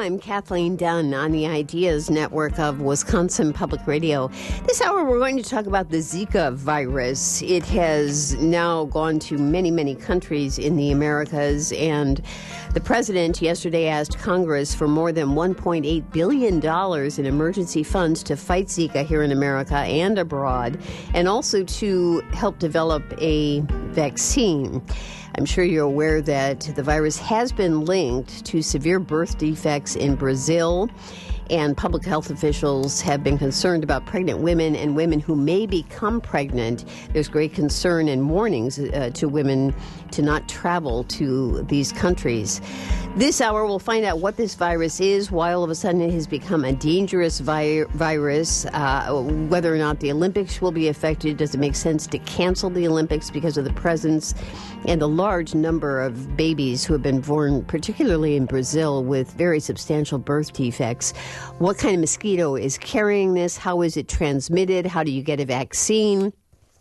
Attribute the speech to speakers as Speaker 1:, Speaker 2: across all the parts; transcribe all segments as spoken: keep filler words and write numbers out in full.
Speaker 1: I'm Kathleen Dunn on the Ideas Network of Wisconsin Public Radio. This hour we're going to talk about the Zika virus. It has now gone to many, many countries in the Americas, and the president yesterday asked Congress for more than one point eight billion dollars in emergency funds to fight Zika here in America and abroad, and also to help develop a vaccine. I'm sure you're aware that the virus has been linked to severe birth defects in Brazil, and public health officials have been concerned about pregnant women and women who may become pregnant. There's great concern and warnings uh, to women to not travel to these countries. This hour, we'll find out what this virus is, why all of a sudden it has become a dangerous vi- virus, uh, whether or not the Olympics will be affected. Does it make sense to cancel the Olympics because of the presence and the large number of babies who have been born, particularly in Brazil, with very substantial birth defects? What kind of mosquito is carrying this? How is it transmitted? How do you get a vaccine?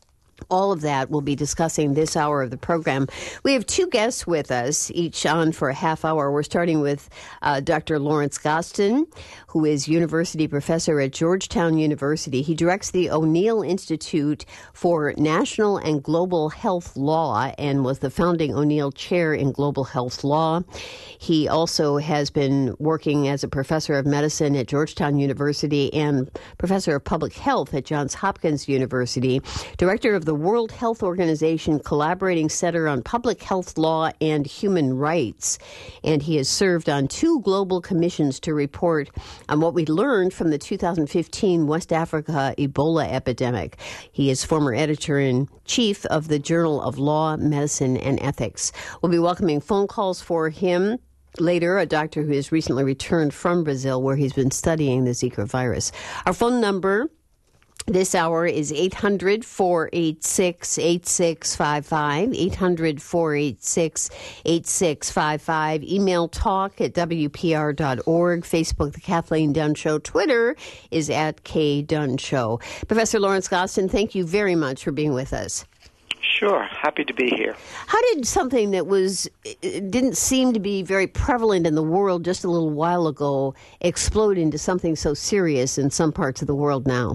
Speaker 1: All of that we'll be discussing this hour of the program. We have two guests with us, each on for a half hour. We're starting with uh, Doctor Lawrence Gostin, who is university professor at Georgetown University. He directs the O'Neill Institute for National and Global Health Law and was the founding O'Neill Chair in Global Health Law. He also has been working as a professor of medicine at Georgetown University and professor of public health at Johns Hopkins University, director of the World Health Organization Collaborating Center on Public Health Law and Human Rights. And he has served on two global commissions to report on what we learned from the two thousand fifteen West Africa Ebola epidemic. He is former editor-in-chief of the Journal of Law, Medicine, and Ethics. We'll be welcoming phone calls for him later, a doctor who has recently returned from Brazil where he's been studying the Zika virus. Our phone number this hour is eight hundred, four eight six, eight six five five, eight hundred, four eight six, eight six five five. Email talk at W P R dot org. Facebook, The Kathleen Dunn Show. Twitter is at K Dunn Show. Professor Lawrence Gostin, thank you very much for being with us.
Speaker 2: Sure. Happy to be here.
Speaker 1: How did something that was didn't seem to be very prevalent in the world just a little while ago explode into something so serious in some parts of the world now?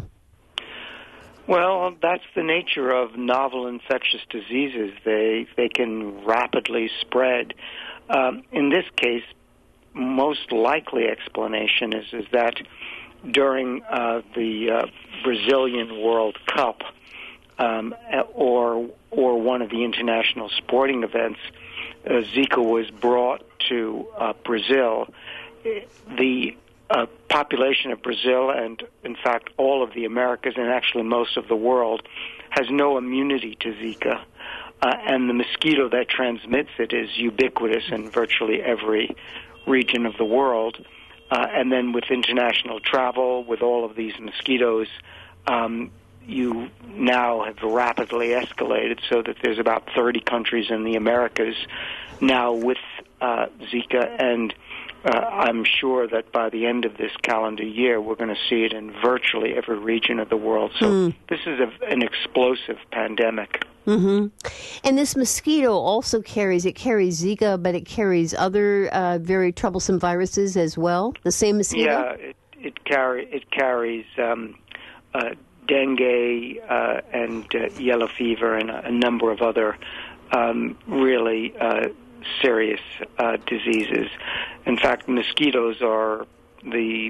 Speaker 2: Well, that's the nature of novel infectious diseases. They they can rapidly spread. Um, in this case, most likely explanation is is that during uh, the uh, Brazilian World Cup um, or or one of the international sporting events, uh, Zika was brought to uh, Brazil. The Uh, population of Brazil and, in fact, all of the Americas and actually most of the world has no immunity to Zika. Uh, and the mosquito that transmits it is ubiquitous in virtually every region of the world. Uh, and then with international travel, with all of these mosquitoes, um, you now have rapidly escalated so that there's about thirty countries in the Americas now with uh, Zika, and Uh, I'm sure that by the end of this calendar year, we're going to see it in virtually every region of the world. So mm. this is a, an explosive pandemic.
Speaker 1: Mm-hmm. And this mosquito also carries, it carries Zika, but it carries other uh, very troublesome viruses as well, the same mosquito?
Speaker 2: Yeah, it, it, carry, it carries um, uh, dengue uh, and uh, yellow fever and a, a number of other um, really uh, serious uh, diseases. In fact, mosquitoes are the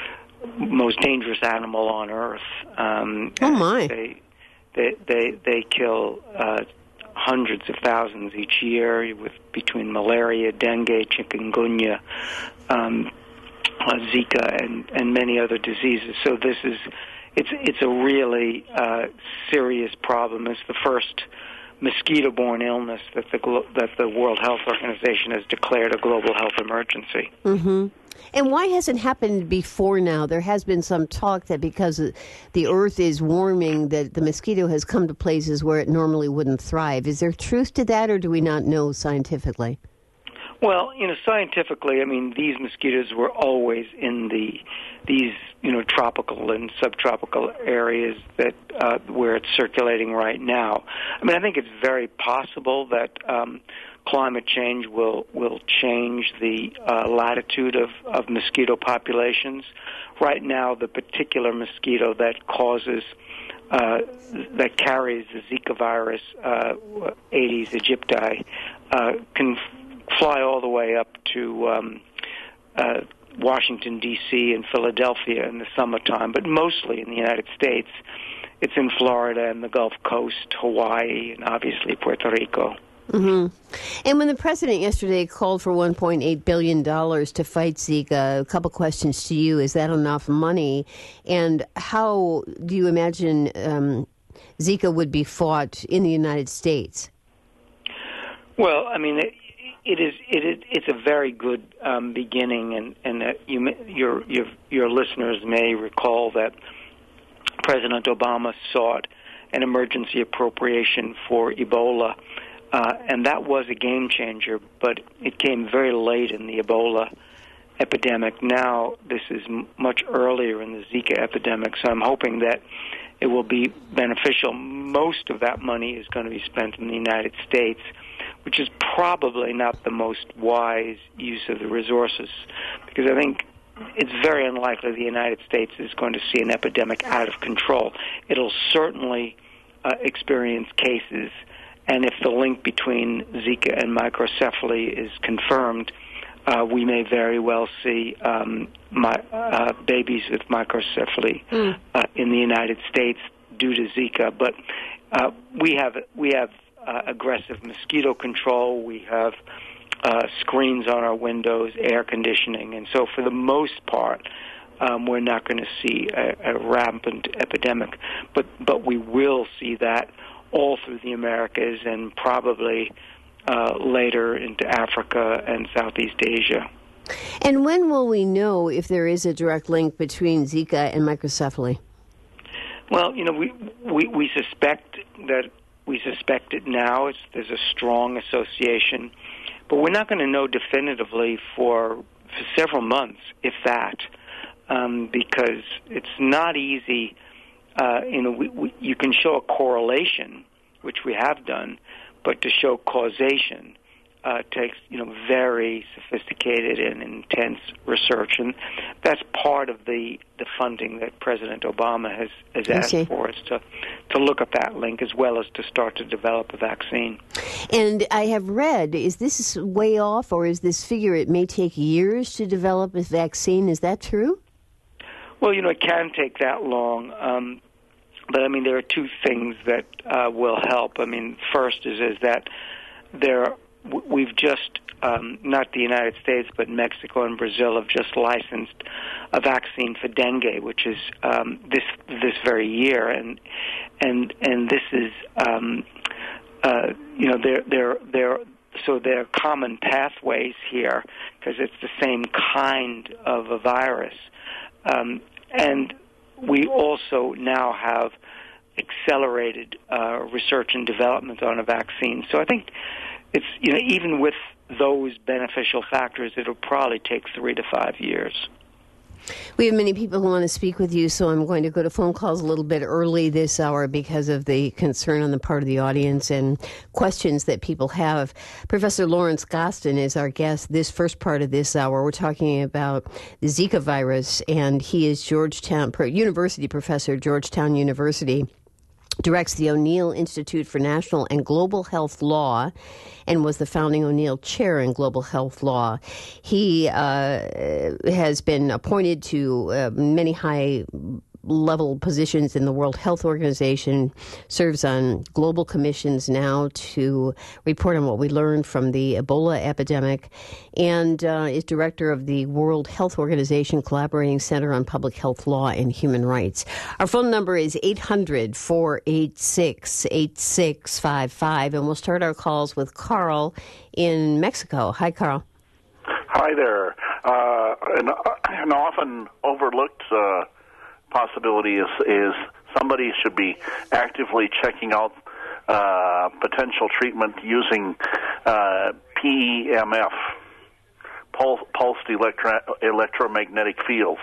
Speaker 2: most dangerous animal on Earth. Um,
Speaker 1: oh my!
Speaker 2: They they they, they kill uh, hundreds of thousands each year with between malaria, dengue, chikungunya, um, uh, Zika, and and many other diseases. So this is it's it's a really uh, serious problem. It's the first mosquito-borne illness that the that the World Health Organization has declared a global health emergency.
Speaker 1: Mm-hmm. And why hasn't it happened before now? There has been some talk that because the Earth is warming, that the mosquito has come to places where it normally wouldn't thrive. Is there truth to that, or do we not know scientifically?
Speaker 2: Well, you know, scientifically, I mean, these mosquitoes were always in the these, you know, tropical and subtropical areas that uh, where it's circulating right now. I mean, I think it's very possible that um, climate change will will change the uh, latitude of, of mosquito populations. Right now, the particular mosquito that causes uh, that carries the Zika virus, uh, Aedes aegypti, uh, can f- fly all the way up to um, uh, Washington, D C and Philadelphia in the summertime, but mostly in the United States. It's in Florida and the Gulf Coast, Hawaii, and obviously Puerto Rico.
Speaker 1: Mm-hmm. And when the president yesterday called for one point eight billion dollars to fight Zika, a couple questions to you. Is that enough money? And how do you imagine um, Zika would be fought in the United States?
Speaker 2: Well, I mean, it, it is it is it's a very good um, beginning, and and uh, you may, your your your listeners may recall that President Obama sought an emergency appropriation for Ebola. Uh, and that was a game changer, but it came very late in the Ebola epidemic. Now this is m- much earlier in the Zika epidemic, so I'm hoping that it will be beneficial. Most of that money is going to be spent in the United States, which is probably not the most wise use of the resources, because I think it's very unlikely the United States is going to see an epidemic out of control. It'll certainly uh, experience cases. And if the link between Zika and microcephaly is confirmed, uh, we may very well see um, my, uh, babies with microcephaly mm. uh, in the United States due to Zika. But uh, we have we have uh, aggressive mosquito control. We have uh, screens on our windows, air conditioning, and so for the most part, um, we're not going to see a, a rampant epidemic. But but we will see that all through the Americas and probably uh, later into Africa and Southeast Asia.
Speaker 1: And when will we know if there is a direct link between Zika and microcephaly?
Speaker 2: Well, you know, we we, we suspect that we suspect it now. It's, there's a strong association, but we're not going to know definitively for, for several months, if that, um, because it's not easy. Uh, you know, we, we, you can show a correlation, which we have done, but to show causation uh, takes, you know, very sophisticated and intense research, and that's part of the, the funding that President Obama has, has asked for, is to, to look at that link as well as to start to develop a vaccine.
Speaker 1: And I have read, is this way off, or is this figure it may take years to develop a vaccine? Is that true?
Speaker 2: Well, you know, it can take that long, um, but I mean, there are two things that uh, will help. I mean, first is is that there we've just um, not the United States, but Mexico and Brazil have just licensed a vaccine for dengue, which is um, this this very year, and and and this is um, uh, you know there there there. So there are common pathways here because it's the same kind of a virus. Um, and we also now have accelerated uh, research and development on a vaccine. So I think it's, you know, even with those beneficial factors, it'll probably take three to five years.
Speaker 1: We have many people who want to speak with you, so I'm going to go to phone calls a little bit early this hour because of the concern on the part of the audience and questions that people have. Professor Lawrence Gostin is our guest this first part of this hour. We're talking about the Zika virus, and he is Georgetown University professor, Georgetown University. Directs the O'Neill Institute for National and Global Health Law and was the founding O'Neill Chair in Global Health Law. He uh, has been appointed to uh, many high level positions in the World Health Organization, serves on global commissions now to report on what we learned from the Ebola epidemic, and uh, is director of the World Health Organization Collaborating Center on Public Health Law and Human Rights. Our phone number is eight hundred, four eight six, eight six five five, and we'll start our calls with Carl in Mexico. Hi, Carl.
Speaker 3: Hi there. Uh, an, an often overlooked uh, possibility is, is somebody should be actively checking out uh, potential treatment using uh, P E M F, pul- pulsed electro- electromagnetic fields.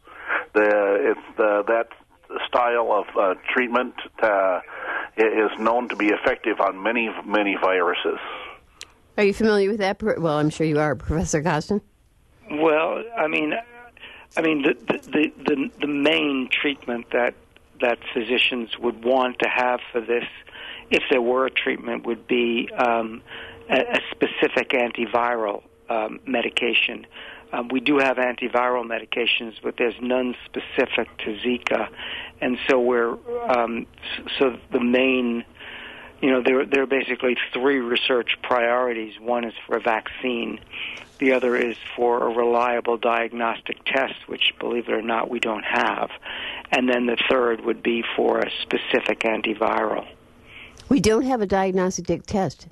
Speaker 3: The, it's the, that style of uh, treatment uh, is known to be effective on many, many viruses.
Speaker 1: Are you familiar with that? Well, I'm sure you are, Professor Gostin.
Speaker 2: Well, I mean, I mean the the the, the main treatment that that physicians would want to have for this, if there were a treatment, would be um, a, a specific antiviral um, medication. Um, we do have antiviral medications, but there's none specific to Zika, and so we're um, so the main. You know, there, there are basically three research priorities. One is for a vaccine. The other is for a reliable diagnostic test, which, believe it or not, we don't have. And then the third would be for a specific antiviral.
Speaker 1: We don't have a diagnostic test.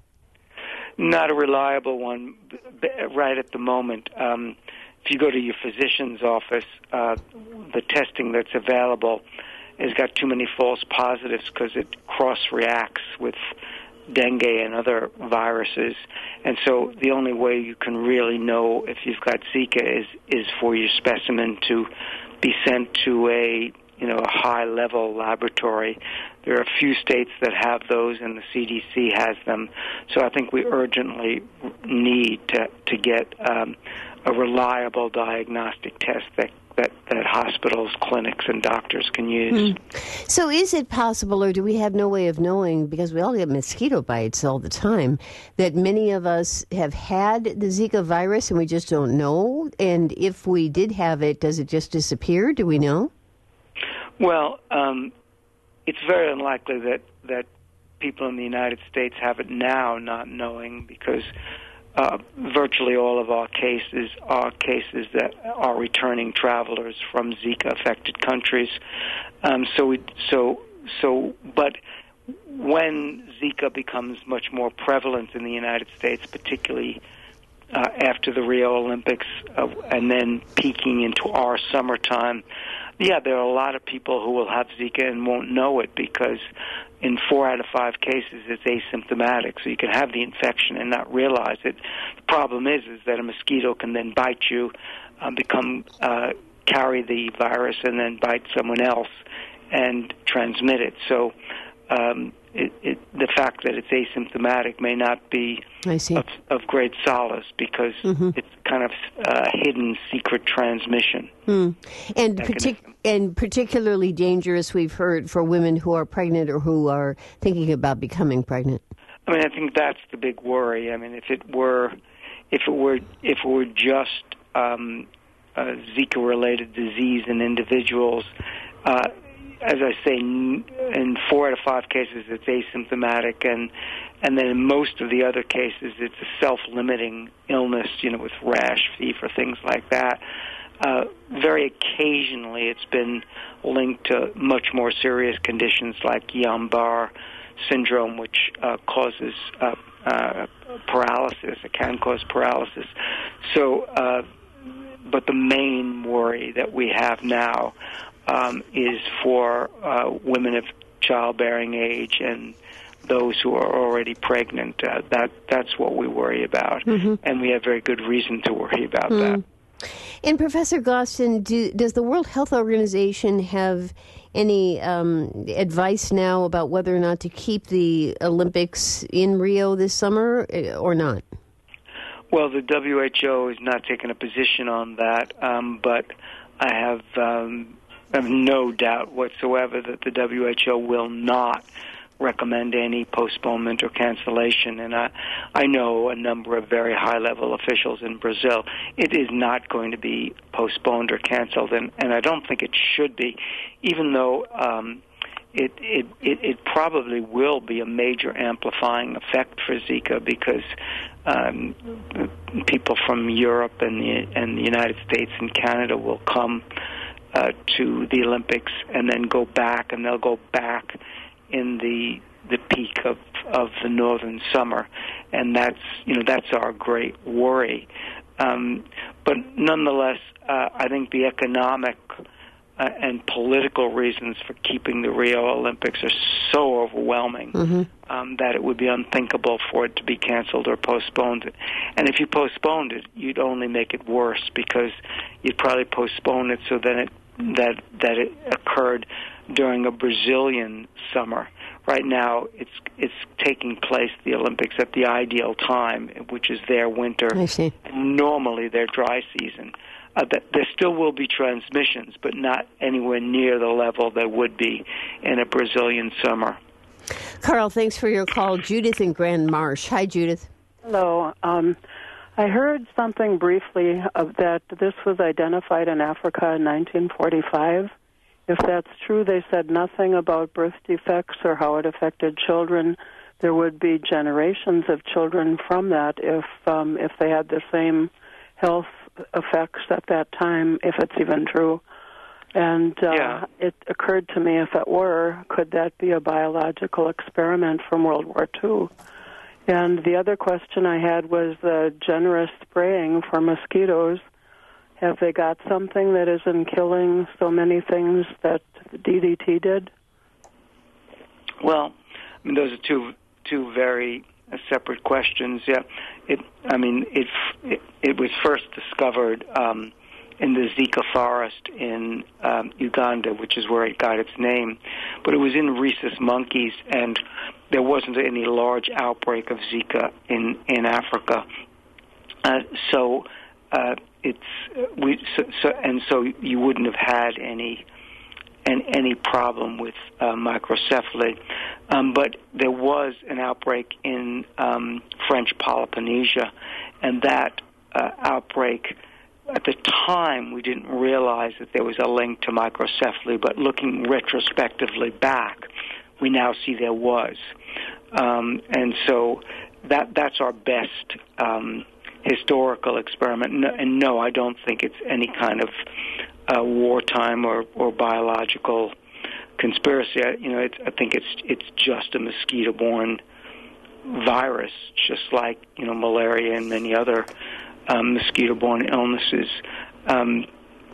Speaker 2: Not a reliable one right at the moment. Um, if you go to your physician's office, uh, the testing that's available has got too many false positives because it cross-reacts with dengue and other viruses. And so the only way you can really know if you've got Zika is, is for your specimen to be sent to a, you know, a high-level laboratory. There are a few states that have those, and the C D C has them. So I think we urgently need to, to get um, a reliable diagnostic test that That, that hospitals, clinics, and doctors can use.
Speaker 1: Mm. So is it possible, or do we have no way of knowing, because we all get mosquito bites all the time, that many of us have had the Zika virus and we just don't know? And if we did have it, does it just disappear? Do we know?
Speaker 2: Well, um, it's very unlikely that, that people in the United States have it now, not knowing, because Uh, virtually all of our cases are cases that are returning travelers from Zika-affected countries. Um, so, we, so, so, but when Zika becomes much more prevalent in the United States, particularly uh, after the Rio Olympics, uh, and then peaking into our summertime, yeah, there are a lot of people who will have Zika and won't know it because in four out of five cases, it's asymptomatic, so you can have the infection and not realize it. The problem is, is that a mosquito can then bite you, um, become uh, carry the virus, and then bite someone else and transmit it. So um, it, it, the fact that it's asymptomatic may not be
Speaker 1: I see.
Speaker 2: Of, of great solace because mm-hmm. it's kind of uh, hidden secret transmission.
Speaker 1: Mm. And, partic- and particularly dangerous, we've heard, for women who are pregnant or who are thinking about becoming pregnant.
Speaker 2: I mean, I think that's the big worry. I mean, if it were, if it were, if it were just um, a Zika-related disease in individuals, uh, as I say, in four out of five cases, it's asymptomatic, and and then in most of the other cases, it's a self-limiting illness, you know, with rash, fever, things like that. Uh, very occasionally, it's been linked to much more serious conditions like Guillain-Barré syndrome, which uh, causes uh, uh, paralysis. It can cause paralysis. So, uh, but the main worry that we have now um, is for uh, women of childbearing age and those who are already pregnant. Uh, that that's what we worry about, mm-hmm. and we have very good reason to worry about mm. that.
Speaker 1: And Professor Gostin, do, does the World Health Organization have any um, advice now about whether or not to keep the Olympics in Rio this summer or not?
Speaker 2: Well, the W H O has not taken a position on that, um, but I have, um, I have no doubt whatsoever that the W H O will not recommend any postponement or cancellation. And I, I know a number of very high-level officials in Brazil. It is not going to be postponed or canceled, and, and I don't think it should be, even though um, it, it, it, it probably will be a major amplifying effect for Zika because um, people from Europe and the, and the United States and Canada will come uh, to the Olympics and then go back, and they'll go back in the the peak of, of the northern summer, and that's you know that's our great worry. Um, but nonetheless, uh, I think the economic uh, and political reasons for keeping the Rio Olympics are so overwhelming mm-hmm. um, that it would be unthinkable for it to be canceled or postponed. And if you postponed it, you'd only make it worse because you'd probably postpone it so then it that that it occurred during a Brazilian summer. Right now, it's it's taking place, the Olympics, at the ideal time, which is their winter.
Speaker 1: I see.
Speaker 2: And normally their dry season. Uh, that there still will be transmissions, but not anywhere near the level there would be in a Brazilian summer.
Speaker 1: Carl, thanks for your call. Judith in Grand Marsh. Hi, Judith.
Speaker 4: Hello. Um, I heard something briefly of that this was identified in Africa in nineteen forty-five. If that's true, they said nothing about birth defects or how it affected children. There would be generations of children from that if um, if they had the same health effects at that time, if it's even true. And uh,
Speaker 2: yeah.
Speaker 4: it occurred to me, if it were, could that be a biological experiment from World War Two? And the other question I had was the generous spraying for mosquitoes. Have they got something that isn't killing so many things that D D T did?
Speaker 2: Well, I mean, those are two two very uh, separate questions. Yeah, it. I mean, it it, it was first discovered um, in the Zika forest in um, Uganda, which is where it got its name. But it was in rhesus monkeys, and there wasn't any large outbreak of Zika in in Africa. Uh, so. Uh, It's we so, so and so you wouldn't have had any any, any problem with uh, microcephaly, um, but there was an outbreak in um, French Polynesia, and that uh, outbreak at the time we didn't realize that there was a link to microcephaly, but looking retrospectively back, we now see there was, um, and so that that's our best. Um, historical experiment, no, and no, I don't think it's any kind of uh, wartime or, or biological conspiracy. I, you know, it's, I think it's it's just a mosquito-borne virus, just like you know malaria and many other um, mosquito-borne illnesses. Um,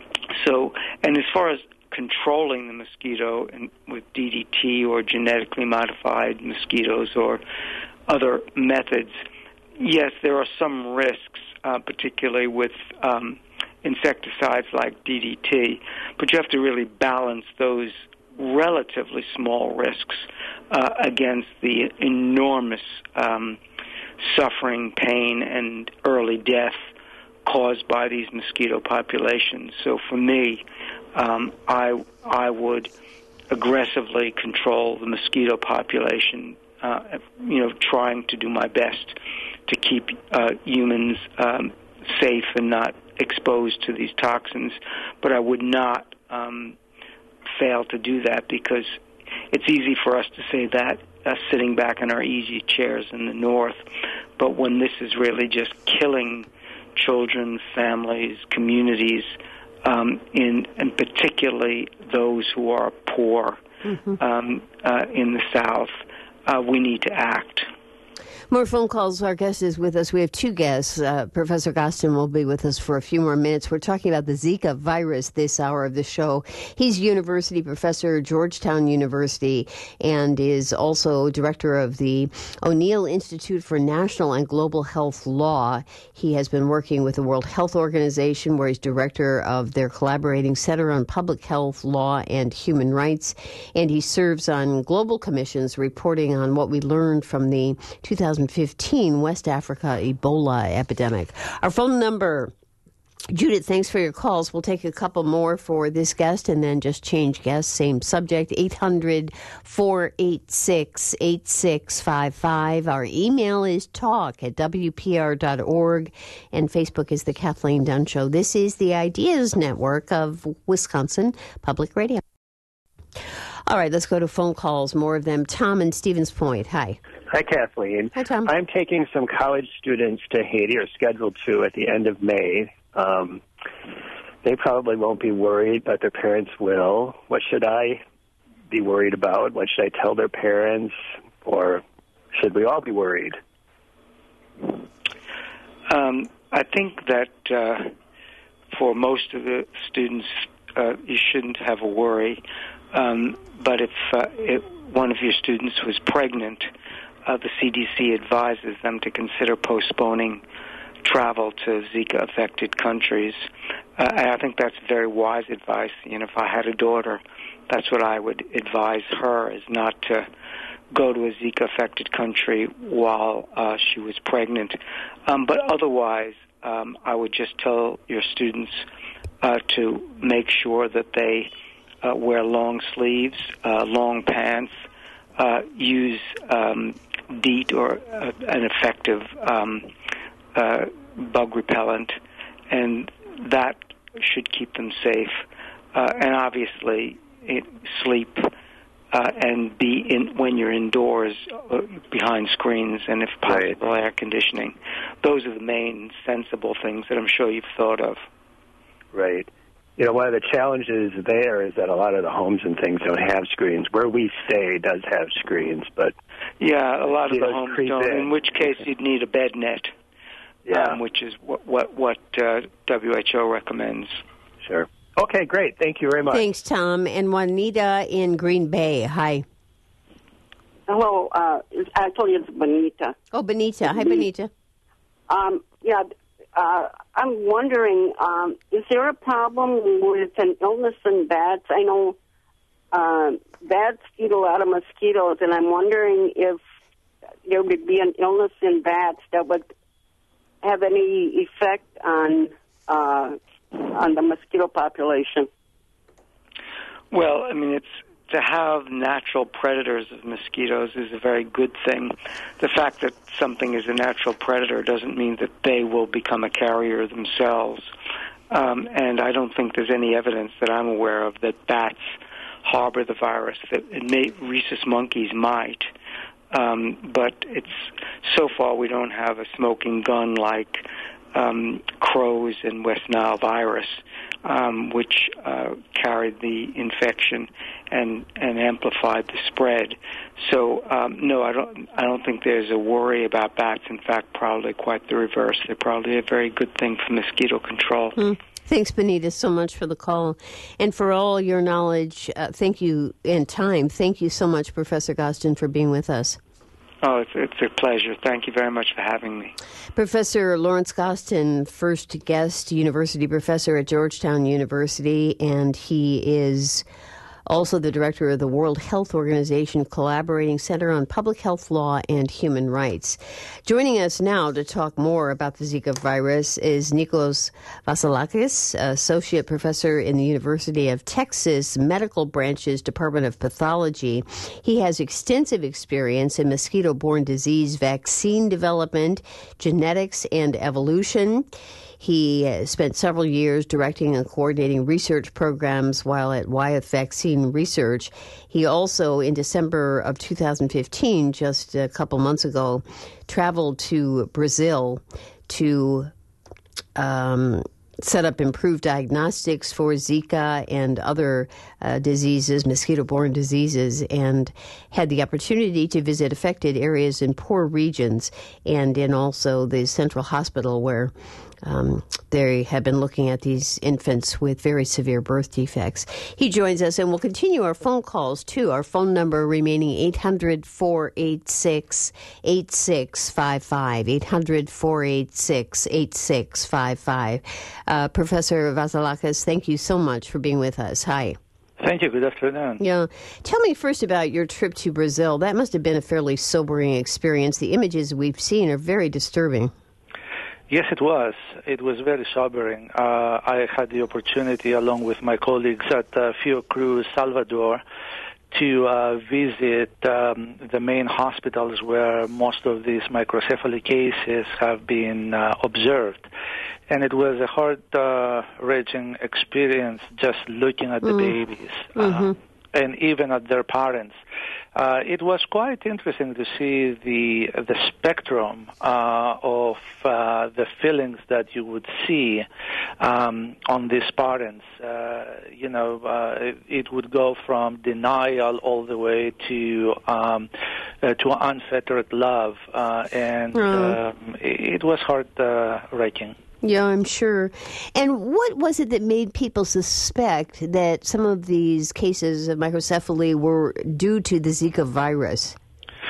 Speaker 2: so, and as far as controlling the mosquito and with D D T or genetically modified mosquitoes or other methods. Yes, there are some risks, uh, particularly with um, insecticides like D D T, but you have to really balance those relatively small risks uh, against the enormous um, suffering, pain, and early death caused by these mosquito populations. So for me, um, I I would aggressively control the mosquito population, uh, you know, trying to do my best to keep uh, humans um, safe and not exposed to these toxins. But I would not um, fail to do that because it's easy for us to say that uh, sitting back in our easy chairs in the north. But when this is really just killing children, families, communities, um, in, and particularly those who are poor mm-hmm. um, uh, in the South, uh, we need to act.
Speaker 1: More phone calls. Our guest is with us. We have two guests. Uh, Professor Gostin will be with us for a few more minutes. We're talking about the Zika virus this hour of the show. He's university professor at Georgetown University and is also director of the O'Neill Institute for National and Global Health Law. He has been working with the World Health Organization, where he's director of their collaborating Center on Public Health, Law, and Human Rights. And he serves on global commissions reporting on what we learned from the two thousand fifteen West Africa Ebola epidemic. Our phone number, Judith, thanks for your calls. We'll take a couple more for this guest and then just change guests. Same subject, eight hundred, four eight six, eight six five five. Our email is talk at W P R dot org, and Facebook is The Kathleen Dunn Show. This is the Ideas Network of Wisconsin Public Radio. All right, let's go to phone calls, more of them. Tom in Stevens Point. Hi.
Speaker 5: Hi, Kathleen.
Speaker 1: Hi, Tom.
Speaker 5: I'm taking some college students to Haiti, or scheduled to, at the end of May. Um, they probably won't be worried, but their parents will. What should I be worried about? What should I tell their parents? Or should we all be worried?
Speaker 2: Um, I think that uh, for most of the students, uh, you shouldn't have a worry. Um, but if, uh, if one of your students was pregnant, uh, the C D C advises them to consider postponing travel to Zika-affected countries. Uh, and I think that's very wise advice. You know, if I had a daughter, that's what I would advise her, is not to go to a Zika-affected country while uh, she was pregnant. Um, but otherwise, um, I would just tell your students uh, to make sure that they uh, wear long sleeves, uh, long pants, uh, use um, DEET or uh, an effective um, uh, bug repellent, and that should keep them safe. Uh, and obviously, it, sleep uh, and be in when you're indoors uh, behind screens, and if possible, right. air conditioning. Those are the main sensible things that I'm sure you've thought of.
Speaker 5: Right. You know, one of the challenges there is that a lot of the homes and things don't have screens. Where we stay does have screens, but
Speaker 2: yeah, a lot of the homes don't. In. in which case, you'd need a bed net.
Speaker 5: Yeah.
Speaker 2: Um, which is what what, what uh, W H O recommends.
Speaker 5: Sure. Okay, great. Thank you very much.
Speaker 1: Thanks, Tom. And Juanita in Green Bay. Hi.
Speaker 6: Hello. Uh, actually, it's Benita.
Speaker 1: Oh, Benita. Hi, Benita.
Speaker 6: Um, yeah, uh, I'm wondering, um, is there a problem with an illness in bats? I know uh, bats eat a lot of mosquitoes, and I'm wondering if there would be an illness in bats that would have any effect on uh, on the mosquito population?
Speaker 2: Well, I mean, it's to have natural predators of mosquitoes is a very good thing. The fact that something is a natural predator doesn't mean that they will become a carrier themselves. Um, and I don't think there's any evidence that I'm aware of that bats harbor the virus. That it may, rhesus monkeys might. Um, but it's so far we don't have a smoking gun like um, crows and West Nile virus, um, which uh, carried the infection and, and amplified the spread. So um, no, I don't. I don't think there's a worry about bats. In fact, probably quite the reverse. They're probably a very good thing for mosquito control.
Speaker 1: Mm. Thanks, Benita, so much for the call. And for all your knowledge, uh, thank you, and time. Thank you so much, Professor Gostin, for being with us.
Speaker 2: Oh, it's, it's a pleasure. Thank you very much for having me.
Speaker 1: Professor Lawrence Gostin, first guest university professor at Georgetown University, and he is also the director of the World Health Organization Collaborating Center on Public Health Law and Human Rights. Joining us now to talk more about the Zika virus is Nikos Vasilakis, associate professor in the University of Texas Medical Branch's Department of Pathology. He has extensive experience in mosquito-borne disease vaccine development, genetics, and evolution. He spent several years directing and coordinating research programs while at Wyeth Vaccine Research. He also, in December of two thousand fifteen, just a couple months ago, traveled to Brazil to um, set up improved diagnostics for Zika and other uh, diseases, mosquito-borne diseases, and had the opportunity to visit affected areas in poor regions and in also the central hospital where Um, they have been looking at these infants with very severe birth defects. He joins us, and we'll continue our phone calls, too. Our phone number remaining eight hundred, four eight six, eight six five five, eight hundred, four eight six, eight six five five. Uh, Professor Vasilakis, thank you so much for being with us. Hi.
Speaker 7: Thank you. Good afternoon.
Speaker 1: Yeah. Tell me first about your trip to Brazil. That must have been a fairly sobering experience. The images we've seen are very disturbing.
Speaker 7: Yes, it was. It was very sobering. Uh, I had the opportunity, along with my colleagues at uh, Fiocruz Salvador, to uh, visit um, the main hospitals where most of these microcephaly cases have been uh, observed. And it was a heart-wrenching uh, experience just looking at the mm. babies mm-hmm. uh, and even at their parents. Uh, it was quite interesting to see the the spectrum uh, of uh, the feelings that you would see um, on these parents. Uh, you know, uh, it, it would go from denial all the way to um, uh, to unfettered love, uh, and mm. um, it, it was heart-wrenching. Uh,
Speaker 1: Yeah, I'm sure. And what was it that made people suspect that some of these cases of microcephaly were due to the Zika virus?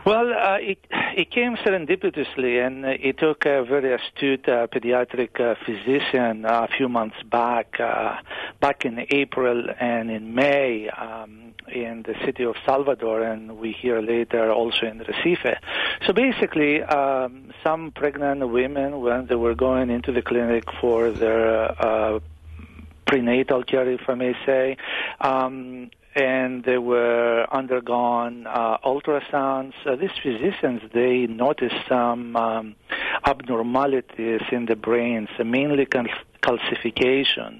Speaker 7: Well, uh, it, it came serendipitously, and it took a very astute uh, pediatric uh, physician uh, a few months back, uh, back in April and in May um, in the city of Salvador, and we hear later also in Recife. So basically, um, some pregnant women, when they were going into the clinic for their uh, prenatal care, if I may say, um, and they were undergone uh, ultrasounds. Uh, these physicians, they noticed some um, abnormalities in the brains, uh, mainly cal- calcifications.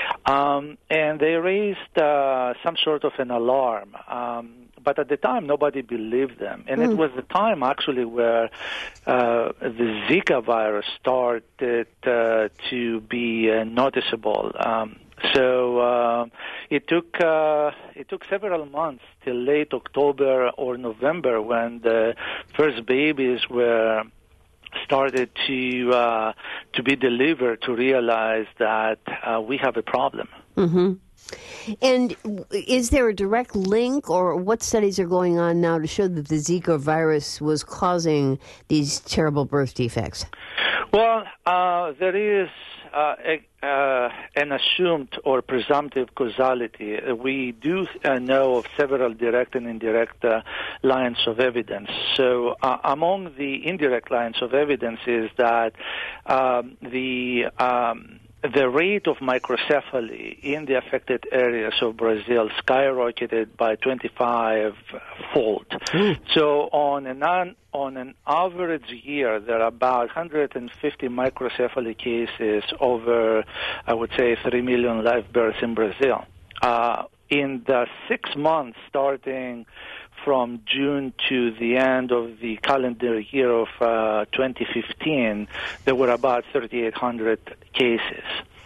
Speaker 7: Um, and they raised uh, some sort of an alarm. Um, but at the time, nobody believed them. And mm. it was the time, actually, where uh, the Zika virus started uh, to be uh, noticeable. Um, So uh, it took uh, it took several months till late October or November when the first babies were started to uh, to be delivered to realize that uh, we have a problem.
Speaker 1: Mm-hmm. And is there a direct link, or what studies are going on now to show that the Zika virus was causing these terrible birth defects?
Speaker 7: Well, uh, there is uh, a, uh, an assumed or presumptive causality. We do uh, know of several direct and indirect uh, lines of evidence. So uh, among the indirect lines of evidence is that um, the um, the rate of microcephaly in the affected areas of Brazil skyrocketed by twenty-five fold. Mm. So on an un, on an average year, there are about one hundred fifty microcephaly cases over, I would say, three million live births in Brazil. Uh, in the six months starting from June to the end of the calendar year of uh, twenty fifteen, there were about thirty-eight hundred cases.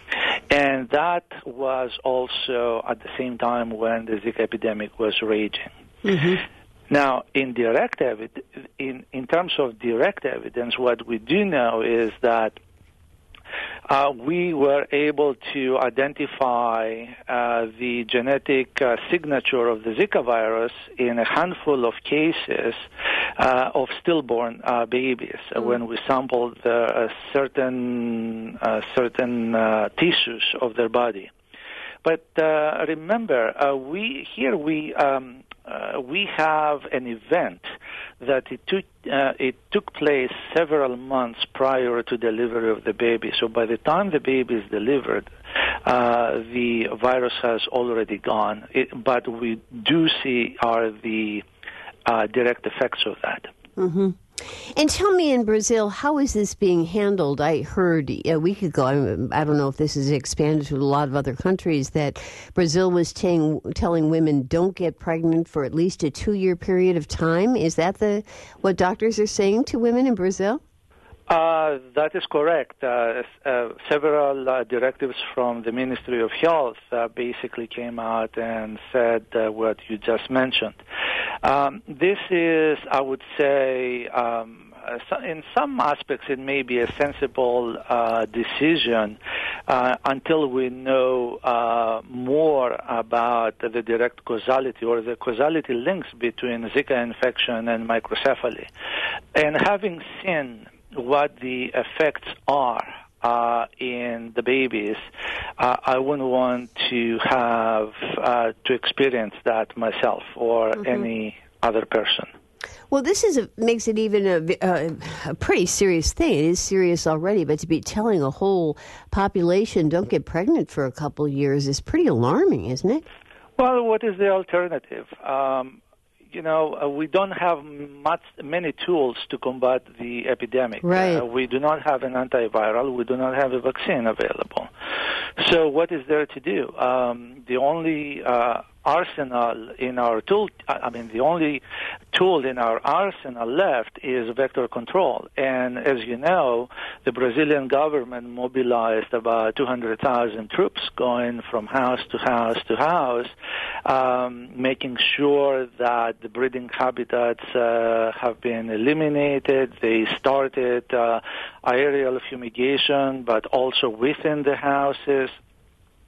Speaker 7: And that was also at the same time when the Zika epidemic was raging. Mm-hmm. Now, in direct evid- in, in terms of direct evidence, what we do know is that Uh, we were able to identify uh, the genetic uh, signature of the Zika virus in a handful of cases uh, of stillborn uh, babies mm. uh, when we sampled uh, certain uh, certain uh, tissues of their body. But uh, remember, uh, we here we um, uh, we have an event that it took uh, it took place several months prior to delivery of the baby. So by the time the baby is delivered, uh, the virus has already gone. It, but we do see are the uh, direct effects of that.
Speaker 1: Mm-hmm. And tell me, in Brazil, how is this being handled? I heard a week ago, I don't know if this is expanded to a lot of other countries, that Brazil was t- telling women don't get pregnant for at least a two-year period of time. Is that the what doctors are saying to women in Brazil?
Speaker 7: Uh, that is correct. Uh, uh, several uh, directives from the Ministry of Health uh, basically came out and said uh, what you just mentioned. Um, this is, I would say, um, in some aspects it may be a sensible uh, decision uh, until we know uh, more about the direct causality or the causality links between Zika infection and microcephaly. And having seen what the effects are uh, in the babies, uh, I wouldn't want to have uh, to experience that myself or mm-hmm. any other person.
Speaker 1: Well, this is a, makes it even a, a, a pretty serious thing. It is serious already, but to be telling a whole population don't get pregnant for a couple of years is pretty alarming, isn't it?
Speaker 7: Well, what is the alternative? Um, You know, uh, we don't have much, many tools to combat the epidemic.
Speaker 1: Right.
Speaker 7: Uh, we do not have an antiviral. We do not have a vaccine available. So what is there to do? Um, the only uh, arsenal in our tool, I mean, the only tool in our arsenal left is vector control. And as you know, the Brazilian government mobilized about two hundred thousand troops going from house to house to house, um, making sure that the breeding habitats uh, have been eliminated. They started uh, aerial fumigation, but also within the houses.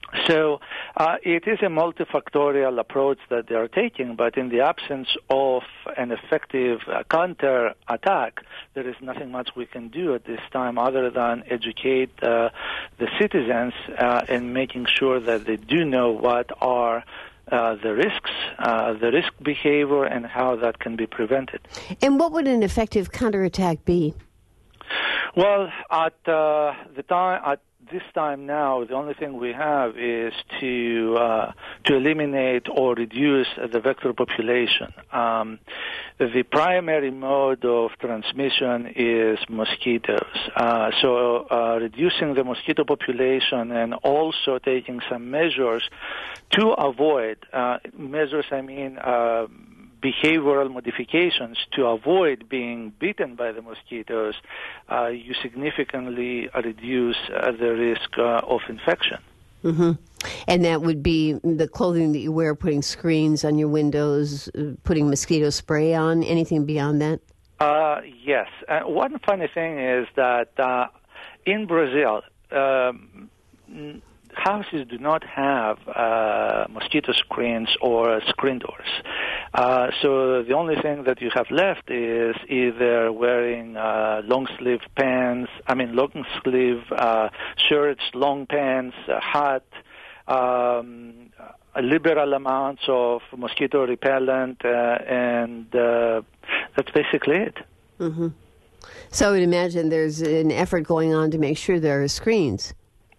Speaker 7: So uh, it is a multifactorial approach that they are taking, but in the absence of an effective uh, counter-attack, there is nothing much we can do at this time other than educate uh, the citizens uh, and making sure that they do know what are uh, the risks, uh, the risk behavior, and how that can be prevented.
Speaker 1: And what would an effective counterattack be?
Speaker 7: Well, at uh, the time, at this time now, the only thing we have is to uh, to eliminate or reduce the vector population. Um, the primary mode of transmission is mosquitoes. Uh, so uh, reducing the mosquito population and also taking some measures to avoid, uh, measures I mean, uh, behavioral modifications to avoid being bitten by the mosquitoes, uh, you significantly reduce uh, the risk uh, of infection.
Speaker 1: Mm-hmm. And that would be the clothing that you wear, putting screens on your windows, putting mosquito spray on, anything beyond that?
Speaker 7: Uh, yes. Uh, one funny thing is that uh, in Brazil, um, houses do not have uh, mosquito screens or screen doors. Uh, so the only thing that you have left is either wearing uh, long-sleeve pants, I mean long-sleeve uh, shirts, long pants, a hat, um, a liberal amounts of mosquito repellent, uh, and uh, that's basically it.
Speaker 1: Mm-hmm. So I would imagine there's an effort going on to make sure there are screens.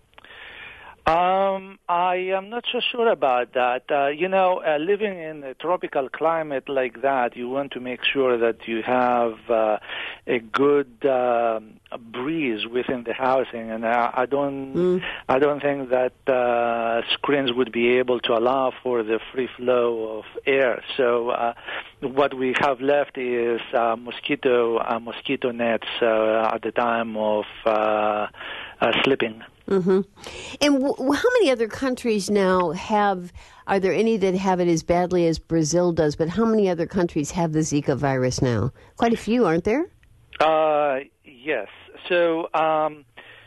Speaker 7: Um, I am not so sure about that. Uh, you know, uh, living in a tropical climate like that, you want to make sure that you have uh, a good uh, breeze within the housing, and I, I don't, mm. I don't think that uh, screens would be able to allow for the free flow of air. So, uh, what we have left is uh, mosquito, uh, mosquito nets uh, at the time of uh, uh, sleeping.
Speaker 1: Mm-hmm. And w- how many other countries now have, are there any that have it as badly as Brazil does, but how many other countries have the Zika virus now? Quite a few, aren't there?
Speaker 7: Uh, yes. So um,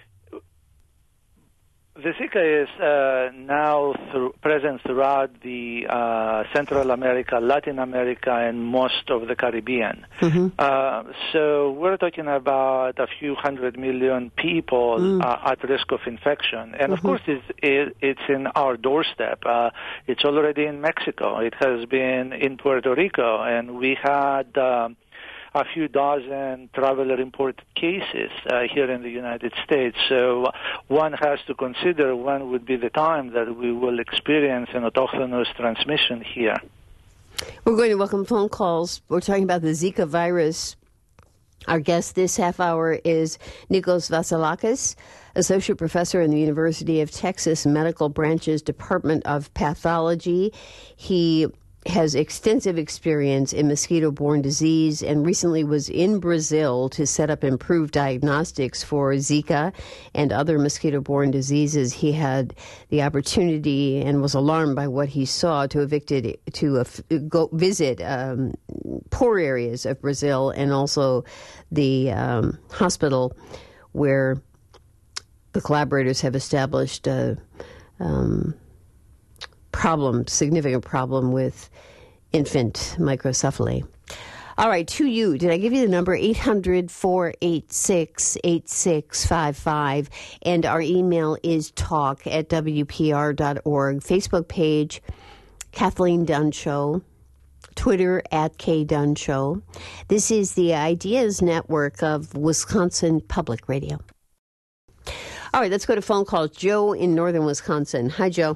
Speaker 7: the Zika is uh, now th- present throughout the uh, Central America, Latin America, and most of the Caribbean. Mm-hmm. Uh, so we're talking about a few hundred million people mm. uh, at risk of infection. And, mm-hmm. of course, it's, it, it's in our doorstep. Uh, it's already in Mexico. It has been in Puerto Rico. And we had Um, a few dozen traveler-imported cases uh, here in the United States. So one has to consider when would be the time that we will experience an autochthonous transmission here.
Speaker 1: We're going to welcome phone calls. We're talking about the Zika virus. Our guest this half hour is Nikos Vasilakis, Associate Professor in the University of Texas Medical Branch's Department of Pathology. He has extensive experience in mosquito-borne disease and recently was in Brazil to set up improved diagnostics for Zika and other mosquito-borne diseases. He had the opportunity and was alarmed by what he saw to evicted to uh, go visit um, poor areas of Brazil and also the um, hospital where the collaborators have established a um, problem, significant problem with infant microcephaly. All right, to you. Did I give you the number? eight hundred, four eight six, eight six five five. And our email is talk at W P R dot org. Facebook page, Kathleen Dunn Show. Twitter at K Dunn Show. This is the Ideas Network of Wisconsin Public Radio. All right, let's go to phone calls. Joe in northern Wisconsin. Hi, Joe.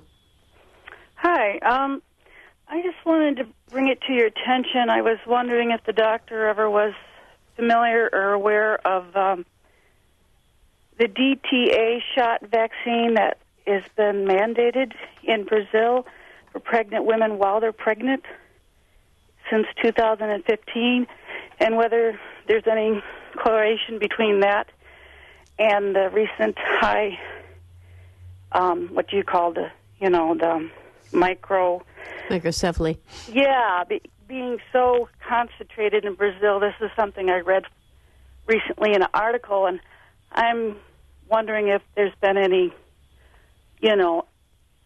Speaker 8: Hi. Um, I just wanted to bring it to your attention. I was wondering if the doctor ever was familiar or aware of um, the D T A shot vaccine that has been mandated in Brazil for pregnant women while they're pregnant since two thousand fifteen, and whether there's any correlation between that and the recent high, um, what do you call the, you know, the micro...
Speaker 1: Microcephaly.
Speaker 8: Yeah, be, being so concentrated in Brazil. This is something I read recently in an article, and I'm wondering if there's been any, you know,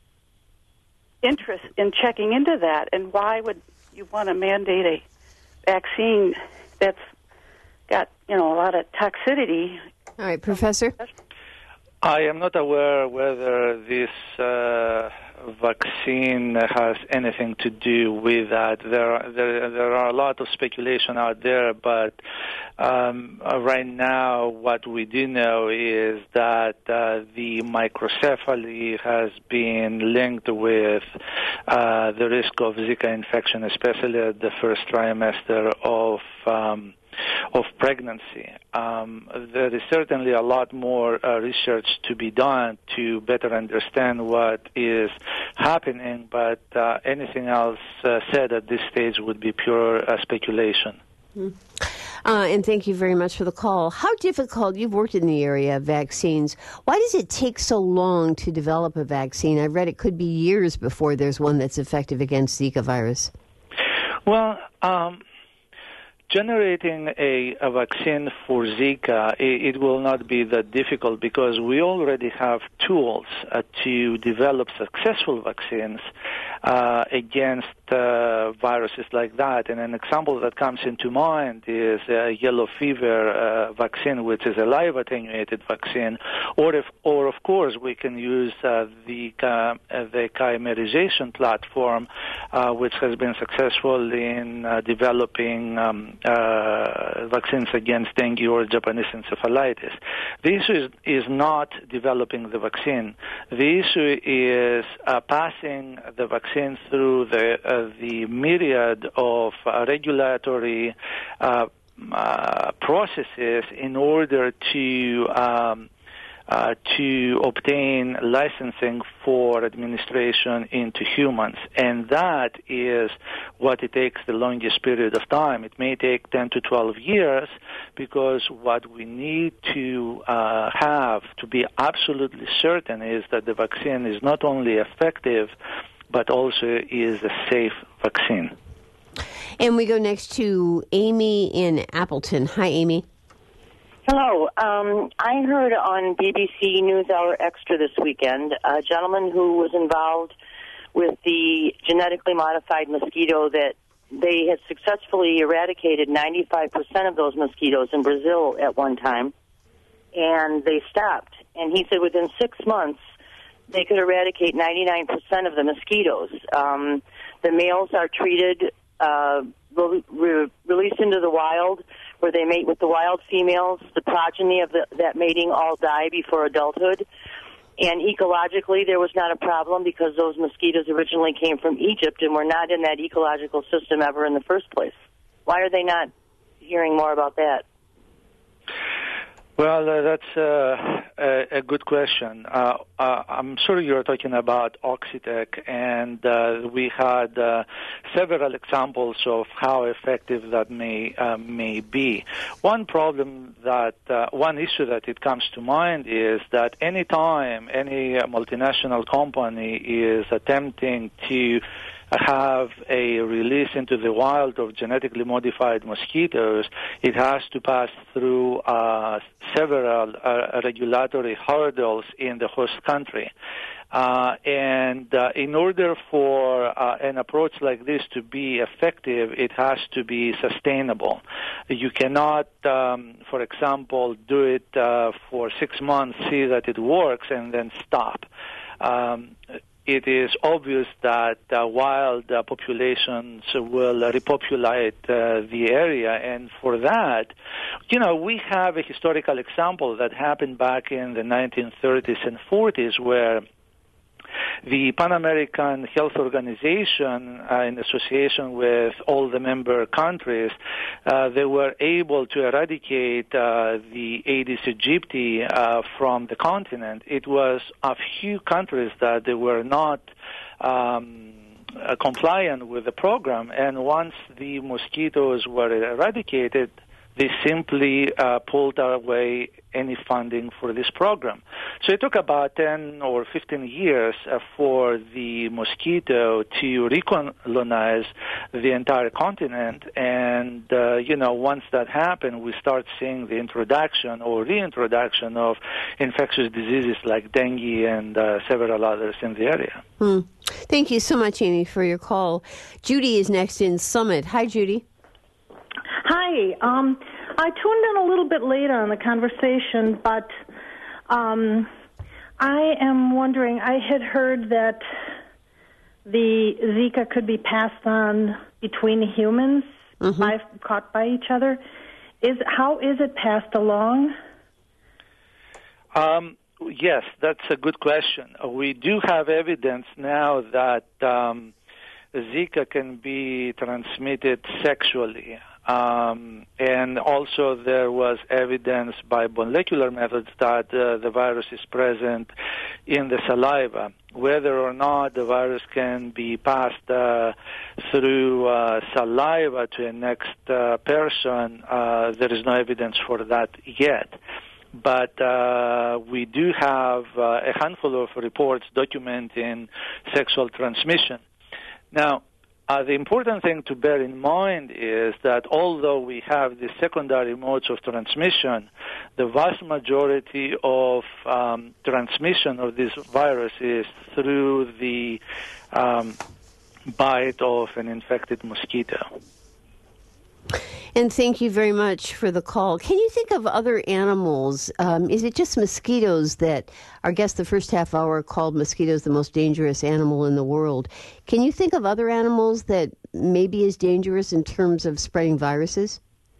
Speaker 8: interest in checking into that, and why would you want to mandate a vaccine that's got, you know, a lot of toxicity?
Speaker 1: All right, Professor?
Speaker 7: I am not aware whether this uh, vaccine has anything to do with that. There, are, there, there are a lot of speculation out there, but um, right now what we do know is that uh, the microcephaly has been linked with uh, the risk of Zika infection, especially at the first trimester of um, of pregnancy. Um, there is certainly a lot more uh, research to be done to better understand what is happening, but uh, anything else uh, said at this stage would be pure uh, speculation.
Speaker 1: Mm. Uh, and thank you very much for the call. How difficult, you've worked in the area of vaccines, why does it take so long to develop a vaccine? I've read it could be years before there's one that's effective against Zika virus.
Speaker 7: Well, um, generating a, a vaccine for Zika, it, it will not be that difficult because we already have tools uh, to develop successful vaccines uh, against uh, viruses like that. And an example that comes into mind is a yellow fever uh, vaccine, which is a live attenuated vaccine. Or, if, or of course, we can use uh, the, uh, the chimerization platform, uh, which has been successful in uh, developing um, Uh, vaccines against dengue or Japanese encephalitis. The issue is, is not developing the vaccine. The issue is uh, passing the vaccine through the uh, the myriad of uh, regulatory uh, uh, processes in order to um, Uh, to obtain licensing for administration into humans. And that is what it takes the longest period of time. It may take ten to twelve years because what we need to uh, have to be absolutely certain is that the vaccine is not only effective, but also is a safe vaccine.
Speaker 1: And we go next to Amy in Appleton. Hi, Amy.
Speaker 9: Hello. Um, I heard on B B C NewsHour Extra this weekend a gentleman who was involved with the genetically modified mosquito that they had successfully eradicated ninety-five percent of those mosquitoes in Brazil at one time, and they stopped. And he said within six months they could eradicate ninety-nine percent of the mosquitoes. Um, the males are treated, uh, re- re- released into the wild, where they mate with the wild females. The progeny of the, that mating all die before adulthood. And ecologically, there was not a problem because those mosquitoes originally came from Egypt and were not in that ecological system ever in the first place. Why are they not hearing more about that?
Speaker 7: Well, uh, that's uh, a, a good question. Uh, uh, I'm sure you're talking about Oxitec, and uh, we had uh, several examples of how effective that may uh, may be. One problem that, uh, one issue that it comes to mind is that any time any multinational company is attempting to have a release into the wild of genetically modified mosquitoes, it has to pass through uh, several uh, regulatory hurdles in the host country. Uh, and uh, in order for uh, an approach like this to be effective, it has to be sustainable. You cannot, um, for example, do it uh, for six months, see that it works, and then stop. Um, It is obvious that uh, wild uh, populations will uh, repopulate uh, the area, and for that, you know, we have a historical example that happened back in the nineteen thirties and forties where the Pan American Health Organization, uh, in association with all the member countries, uh, they were able to eradicate uh, the Aedes aegypti uh, from the continent. It was a few countries that they were not um, uh, compliant with the program, and once the mosquitoes were eradicated, they simply uh, pulled away any funding for this program. So it took about ten or fifteen years uh, for the mosquito to recolonize the entire continent. And, uh, you know, once that happened, we start seeing the introduction or reintroduction of infectious diseases like dengue and uh, several others in the area.
Speaker 1: Hmm. Thank you so much, Amy, for your call. Judy is next in Summit. Hi, Judy.
Speaker 10: Hi. Um, I tuned in a little bit later in the conversation, but um, I am wondering, I had heard that the Zika could be passed on between humans, mm-hmm. by, caught by each other. Is How is it passed along?
Speaker 7: Um, yes, that's a good question. We do have evidence now that um, Zika can be transmitted sexually. Um, and also there was evidence by molecular methods that uh, the virus is present in the saliva. Whether or not the virus can be passed uh, through uh, saliva to a next uh, person, uh, there is no evidence for that yet. But uh, we do have uh, a handful of reports documenting sexual transmission. Now, Uh, the important thing to bear in mind is that although we have the secondary modes of transmission, the vast majority of um, transmission of this virus is through the um, bite of an infected mosquito.
Speaker 1: And thank you very much for the call. Can you think of other animals? Um, is it just mosquitoes that our guest the first half hour called mosquitoes the most dangerous animal in the world? Can you think of other animals that may be as dangerous in terms of spreading viruses?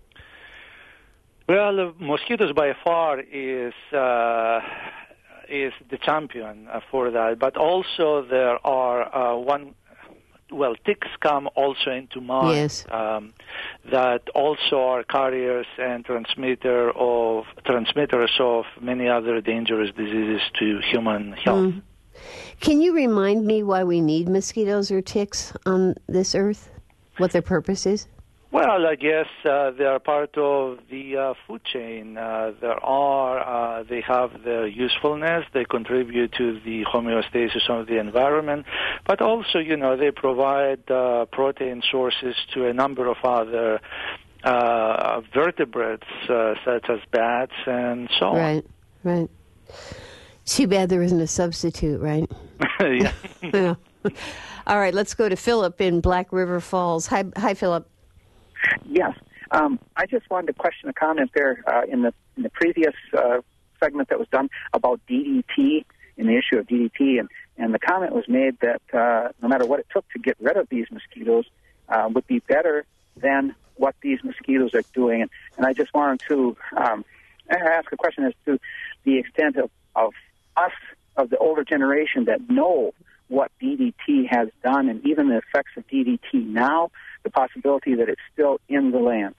Speaker 7: Well, uh, mosquitoes by far is uh, is the champion uh, for that. But also there are uh, one. Well, ticks come also into mind.
Speaker 1: Yes.
Speaker 7: Um, that also are carriers and transmitter of transmitters of many other dangerous diseases to human health. Mm.
Speaker 1: Can you remind me why we need mosquitoes or ticks on this earth? What their purpose is?
Speaker 7: Well, I guess uh, they are part of the uh, food chain. Uh, there are, uh, they have their usefulness. They contribute to the homeostasis of the environment. But also, you know, they provide uh, protein sources to a number of other uh, vertebrates, uh, such as bats and so on.
Speaker 1: Right, right. Too bad there isn't a substitute, right?
Speaker 7: Yeah.
Speaker 1: Yeah. All right, let's go to Philip in Black River Falls. Hi, hi, Philip.
Speaker 11: Yes. Um, I just wanted to question a comment there uh, in the in the previous uh, segment that was done about D D T, in the issue of D D T, and, and the comment was made that uh, no matter what it took to get rid of these mosquitoes uh, would be better than what these mosquitoes are doing. And, and I just wanted to um, ask a question as to the extent of, of us, of the older generation, that know what D D T has done and even the effects of D D T now, the possibility that it's still in the land.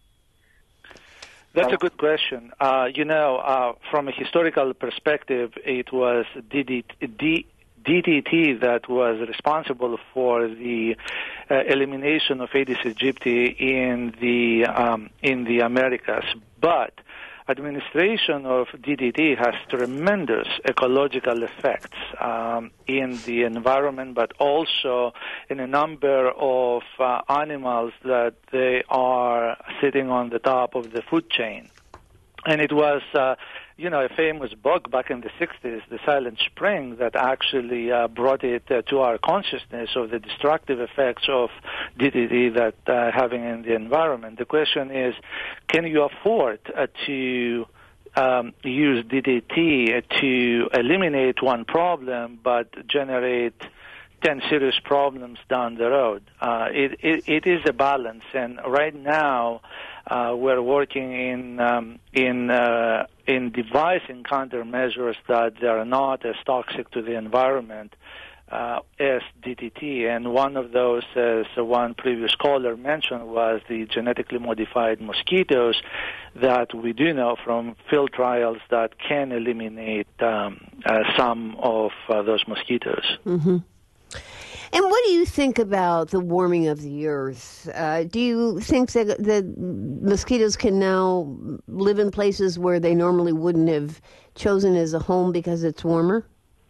Speaker 7: That's a good question. Uh, you know, uh, from a historical perspective, it was D D T that was responsible for the uh, elimination of Aedes aegypti in the um, in the Americas. But administration of D D T has tremendous ecological effects um, in the environment, but also in a number of uh, animals that they are sitting on the top of the food chain. And it was, uh, you know, a famous bug back in the sixties, the silent spring, that actually uh, brought it uh, to our consciousness of the destructive effects of D D T that uh, having in the environment. The question is, can you afford uh, to um, use D D T to eliminate one problem but generate ten serious problems down the road? Uh, it, it, it is a balance, and right now uh, we're working in um, in uh, in devising countermeasures that they are not as toxic to the environment uh, as D D T. And one of those, as one previous caller mentioned, was the genetically modified mosquitoes that we do know from field trials that can eliminate um, uh, some of uh, those mosquitoes.
Speaker 1: Mm-hmm. And what do you think about the warming of the earth? Uh, do you think that the mosquitoes can now live in places where they normally wouldn't have chosen as a home because it's warmer?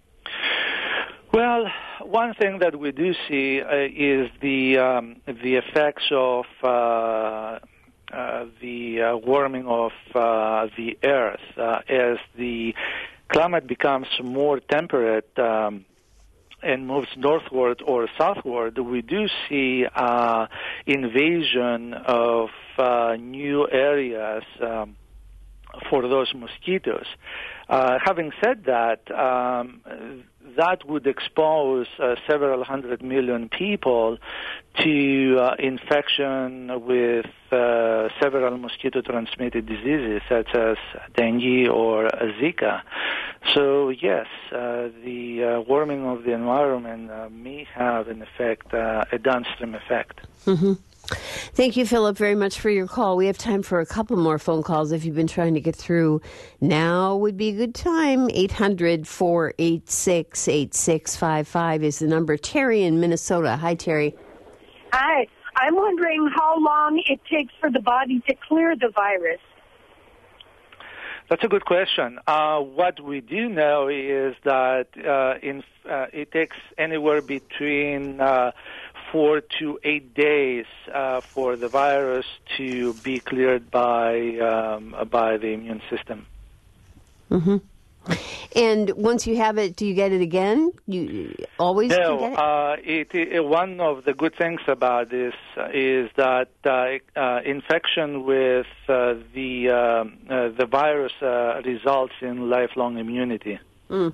Speaker 7: Well, one thing that we do see uh, is the um, the effects of uh, uh, the uh, warming of uh, the earth uh, as the climate becomes more temperate. Um, and moves northward or southward, we do see uh, invasion of uh, new areas um, for those mosquitoes. Uh, having said that, um, that would expose uh, several hundred million people to uh, infection with uh, several mosquito-transmitted diseases such as dengue or Zika. So yes, uh, the uh, warming of the environment uh, may have an effect, uh, a downstream effect.
Speaker 1: Mm-hmm. Thank you, Philip, very much for your call. We have time for a couple more phone calls if you've been trying to get through. Now would be a good time. eight hundred, four eight six, eight six five five is the number. Terry in Minnesota. Hi, Terry.
Speaker 12: Hi. I'm wondering how long it takes for the body to clear the virus.
Speaker 7: That's a good question. Uh, what we do know is that uh, in, uh, it takes anywhere between uh, four to eight days uh, for the virus to be cleared by um, by the immune system.
Speaker 1: Mm-hmm. And once you have it, do you get it again? You always
Speaker 7: no,
Speaker 1: can get it?
Speaker 7: Uh, it, it, one of the good things about this is that uh, uh, infection with uh, the um, uh, the virus uh, results in lifelong immunity.
Speaker 1: Mm.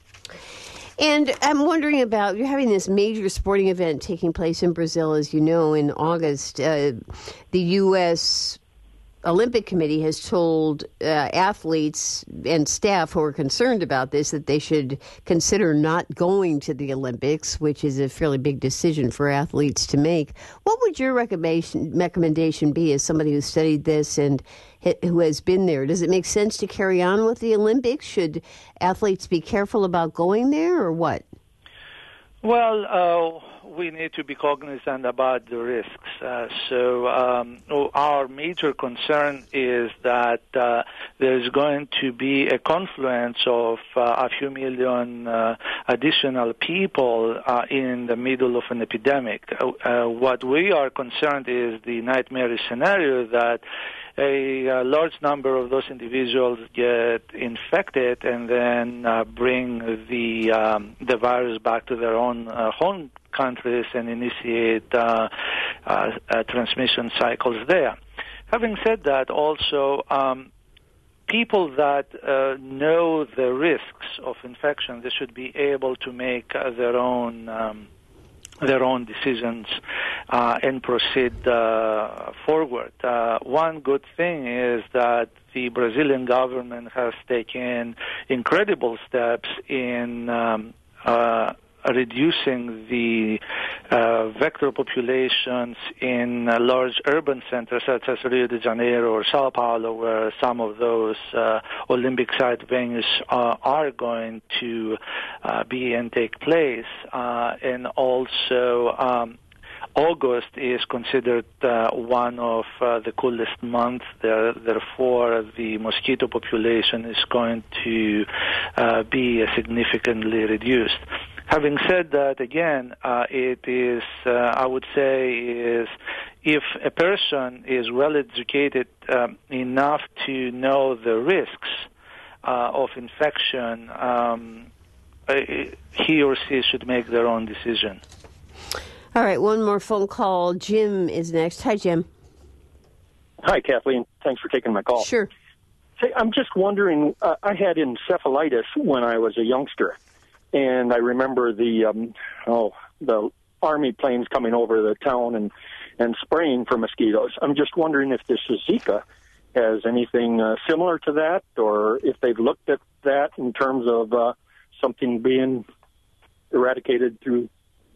Speaker 1: And I'm wondering about, you're having this major sporting event taking place in Brazil, as you know, in August. Uh, the U S Olympic Committee has told uh, athletes and staff who are concerned about this that they should consider not going to the Olympics, which is a fairly big decision for athletes to make. What would your recommendation recommendation be as somebody who studied this and who has been there? Does it make sense to carry on with the Olympics? Should athletes be careful about going there, or what?
Speaker 7: Well, uh, we need to be cognizant about the risks. Uh, so um, our major concern is that uh, there's going to be a confluence of uh, a few million uh, additional people uh, in the middle of an epidemic. Uh, uh, what we are concerned is the nightmare scenario that a, a large number of those individuals get infected and then uh, bring the um, the virus back to their own uh, home countries and initiate uh, uh, uh, transmission cycles there. Having said that, also um, people that uh, know the risks of infection, they should be able to make uh, their own um, their own decisions uh, and proceed uh, forward. Uh, one good thing is that the Brazilian government has taken incredible steps in um, uh, reducing the uh, vector populations in uh, large urban centers such as Rio de Janeiro or Sao Paulo, where some of those uh, Olympic site venues uh, are going to uh, be and take place. Uh, and also um, August is considered uh, one of uh, the coolest months. There, therefore, the mosquito population is going to uh, be significantly reduced. Having said that, again, uh, it is, uh, I would say, is if a person is well educated um, enough to know the risks uh, of infection, um, he or she should make their own decision.
Speaker 1: All right, one more phone call. Jim is next. Hi, Jim.
Speaker 13: Hi, Kathleen. Thanks for taking my call.
Speaker 1: Sure.
Speaker 13: Say, I'm just wondering, uh, I had encephalitis when I was a youngster. And I remember the um, oh the army planes coming over the town and, and spraying for mosquitoes. I'm just wondering if this Zika has anything uh, similar to that, or if they've looked at that in terms of uh, something being eradicated through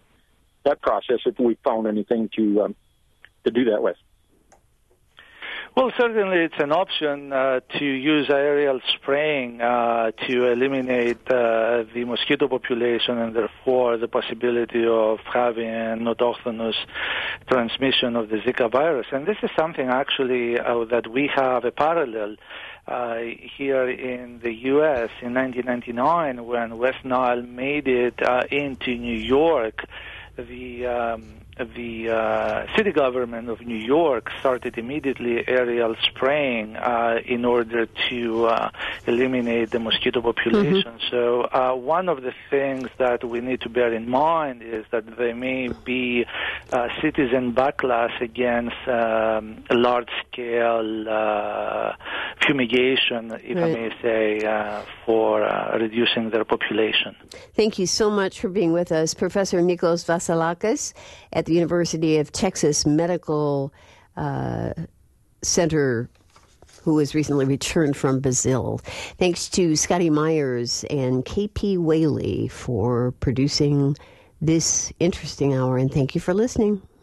Speaker 13: that process, if we found anything to um, to do that with.
Speaker 7: Well, certainly it's an option uh, to use aerial spraying uh, to eliminate uh, the mosquito population and therefore the possibility of having an autochthonous transmission of the Zika virus. And this is something actually uh, that we have a parallel uh, here in the U S in nineteen ninety-nine when West Nile made it uh, into New York. The um, the uh, city government of New York started immediately aerial spraying uh, in order to uh, eliminate the mosquito population. Mm-hmm. So uh, one of the things that we need to bear in mind is that there may be uh, citizen backlash against um, large-scale uh, fumigation, if right. I may say, uh, for uh, reducing their population.
Speaker 1: Thank you so much for being with us, Professor Nikos Vasilakis at the University of Texas Medical uh, Center, who has recently returned from Brazil. Thanks to Scotty Myers and K P Whaley for producing this interesting hour, and thank you for listening.